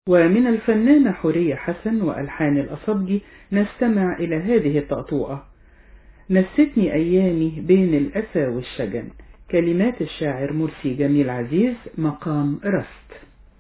ومن الفنانة حورية حسن وألحان الأصبجي نستمع إلى هذه الطقطوقة: نستني أيامي بين الأسى والشجن، كلمات الشاعر مرسي جميل عزيز، مقام رست.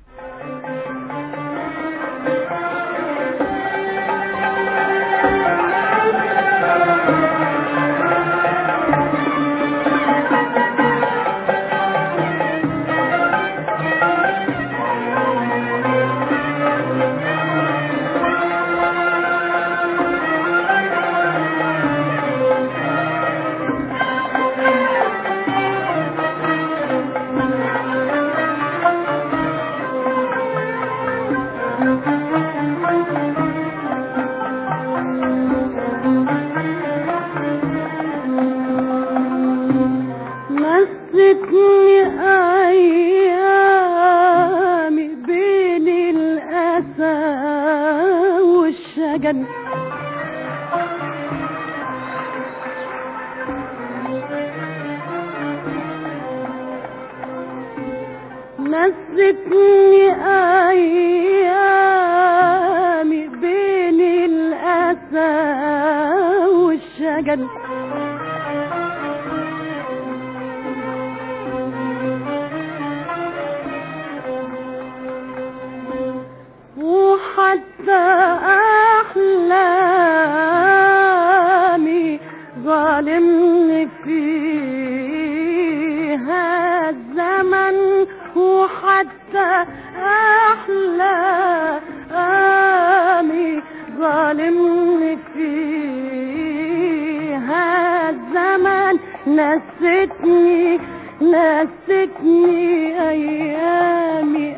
نستني أيامي بين الأسى والشجن، وحتى أحلامي ظالمني فيها الزمن، وحتى أحلامي ظالمني فيها الزمن. نستني أيامي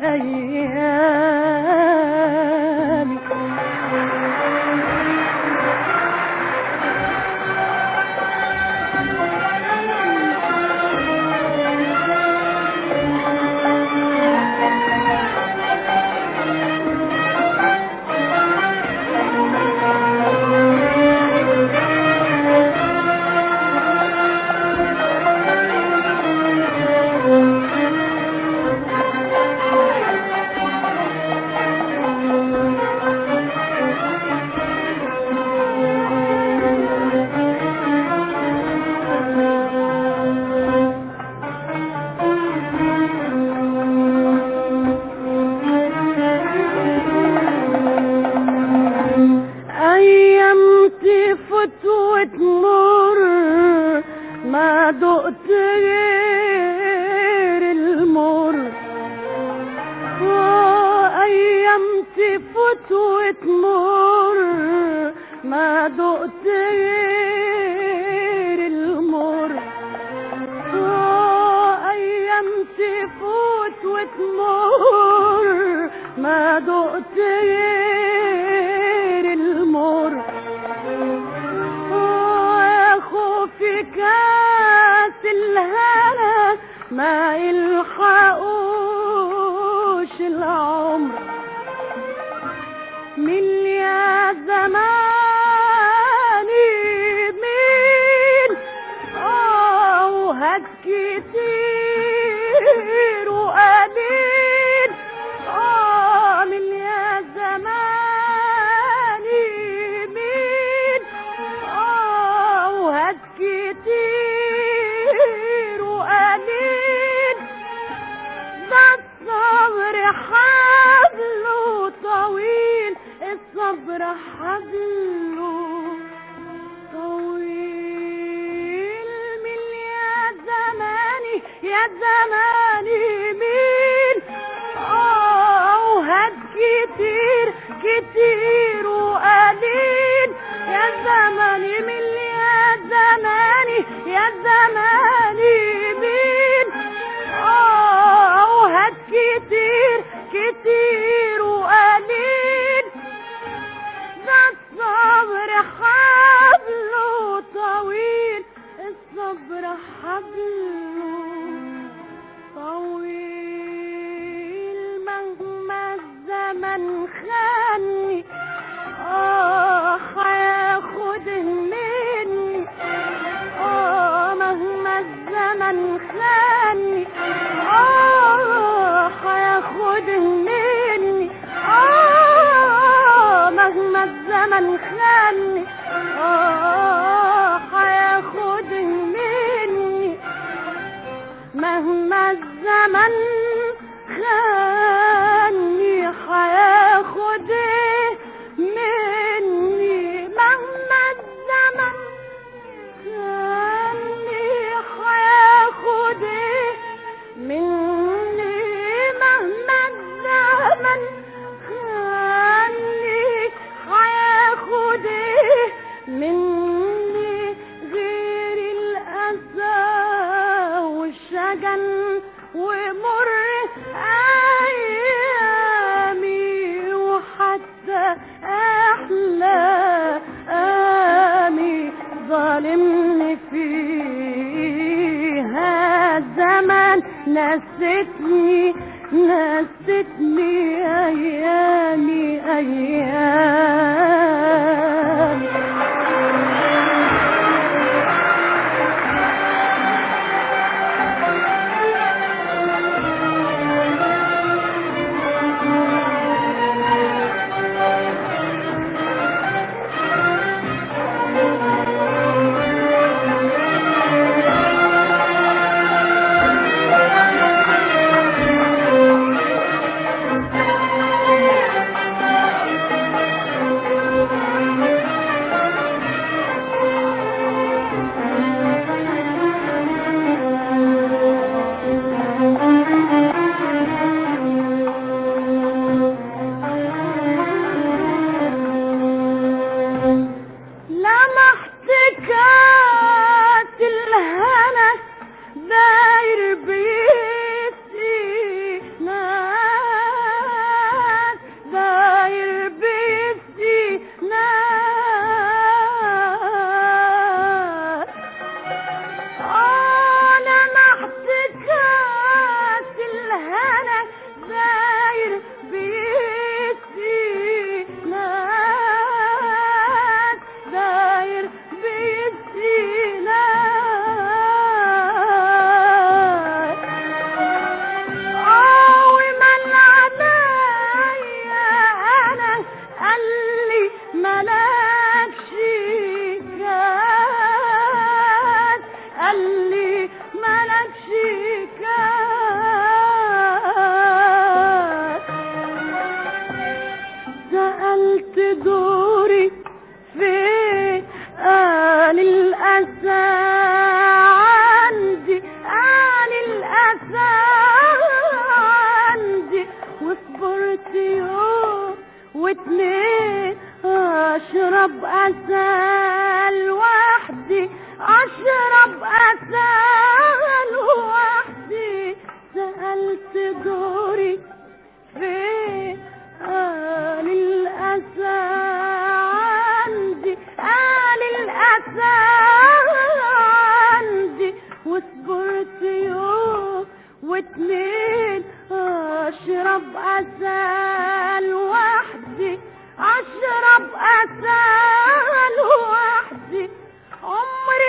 وتمر، ما دقت غير المر. أيام تفوت وتمر، ما دقت غير المر. أيام تفوت وتمر، ما دقت غير المر. في كاس الهنا ما يلحقوش العمر. من يا زماني مين وهات كتير وقليل. من يا زماني مين وهات كتير وقليل. ده الصبر حبله طويل، الصبر حبله طويل. من يا زماني مين وهات كتير كتير وقليل. يا زماني من يا زماني مين وهات كتير كتير وقليل. ده الصبر حبله طويل، الصبر حبله طويل. مهما الزمن خاني هياخد مني. مهما الزمن خاني هياخد مني. نستني أيامي دوري فين آن الأسى عندي آن الأسى عندي وصبرت يوم واتنين أشرب أسى لوحدي أشرب أسى لوحدي سألت دوري فين آل الأسى عندي آل الأسى عندي وصبرت يوم واتنين أشرب أسى لوحدي أشرب أسى لوحدي عمر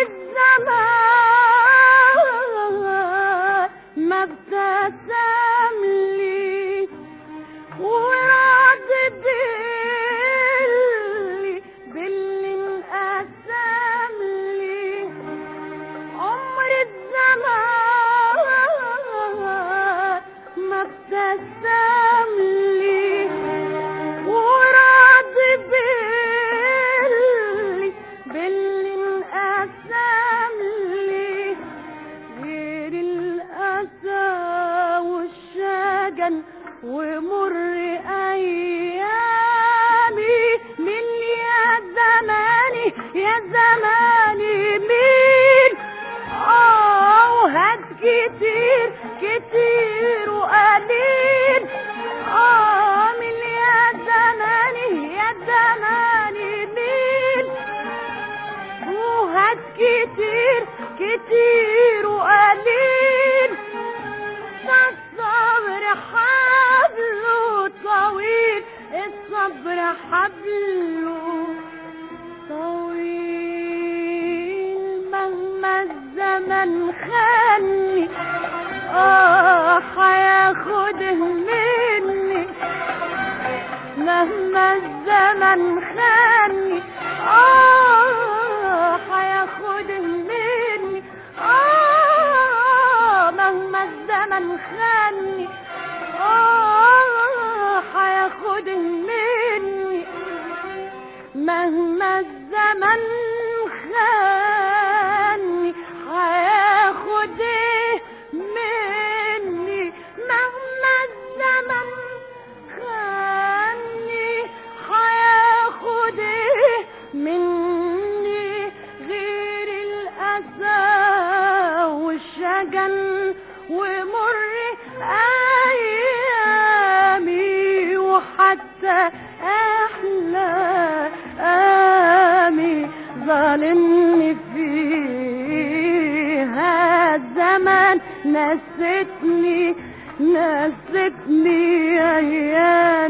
الزمان ما ابتسم لي ورعد باللي انقسم لي عمر الزمان ما ابتسم لي ورعد باللي انقسم لي غير الأسى والشجن ومر أيامي من يا زماني يا زماني مين وهات كتير كتير وقليل من يا زماني يا زماني مين وهات كتير كتير وقليل الصبر حبله طويل الصبر حبله طويل مهما الزمن خاني هياخده مني مهما الزمن خاني هياخده مني مهما الزمن خاني هياخده مني مهما الزمن خاني هياخده مني مهما الزمن خاني هياخده مني غير الأسى والشجن ومر أيامي وحتى أحلامي ظالمني فيها الزمان نستني أيامي